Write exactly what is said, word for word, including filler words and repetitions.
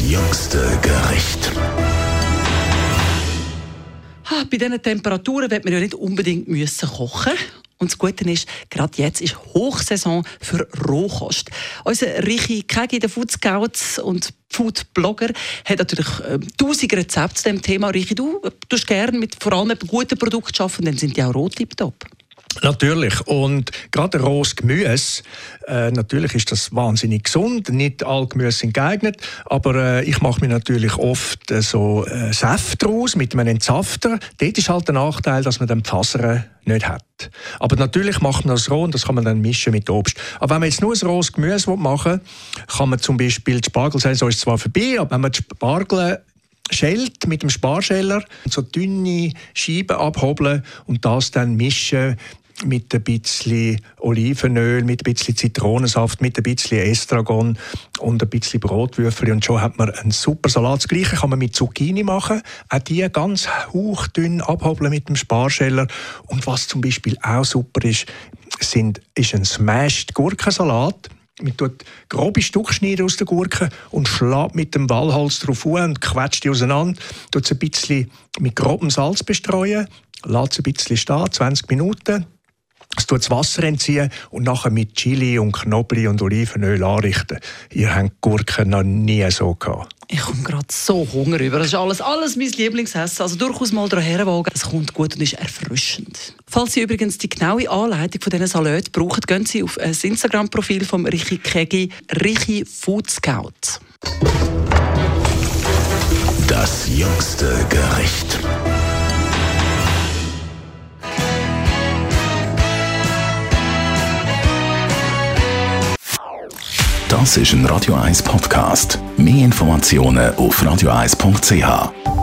jüngste Gericht. Ah, bei diesen Temperaturen wird man ja nicht unbedingt müssen kochen. Und das Gute ist, gerade jetzt ist Hochsaison für Rohkost. Unser Richi Kegi, der Food Scouts und Food-Blogger, hat natürlich äh, tausend Rezepte zu diesem Thema. Richi, du tust gerne mit vor allem mit guten Produkten arbeiten, dann sind die auch rot tipptopp. Natürlich. Und gerade rohes Gemüse, äh, natürlich ist das wahnsinnig gesund. Nicht alle Gemüse sind geeignet. Aber äh, ich mache mir natürlich oft äh, so äh, Säfte draus mit einem Entsafter. Dort ist halt der Nachteil, dass man dann die Fasern nicht hat. Aber natürlich macht man das roh und das kann man dann mischen mit Obst. Aber wenn man jetzt nur ein rohes Gemüse machen will, kann man zum Beispiel die Spargelsaison ist zwar vorbei, aber wenn man die Spargel schält mit dem Sparscheller, so dünne Scheiben abhobeln und das dann mischen mit ein bisschen Olivenöl, mit ein bisschen Zitronensaft, mit ein bisschen Estragon und ein bisschen Brotwürfel und schon hat man einen super Salat. Das Gleiche kann man mit Zucchini machen, auch die ganz hauchdünn abhobeln mit dem Sparscheller. Und was zum Beispiel auch super ist, sind, ist ein Smashed Gurkensalat. Man tut grobe Stücke schneiden aus der Gurke und schlägt mit dem Walholz drauf an und quetscht die auseinander. Tut es ein bisschen mit grobem Salz bestreuen, lässt es ein bisschen stehen, zwanzig Minuten. Es tut das Wasser entziehen und nachher mit Chili und Knoblauch und Olivenöl anrichten. Ihr habt Gurken noch nie so gehabt. Ich komme gerade so Hunger über. Das ist alles, alles mein Lieblingsessen. Also durchaus mal daran wagen. Es kommt gut und ist erfrischend. Falls Sie übrigens die genaue Anleitung von diesen Salaten brauchen, gehen Sie auf das Instagram-Profil von Richi Kegi, Richi Food Scout. Das jüngste Gericht. Das ist ein Radio eins Podcast. Mehr Informationen auf radio eins punkt c h.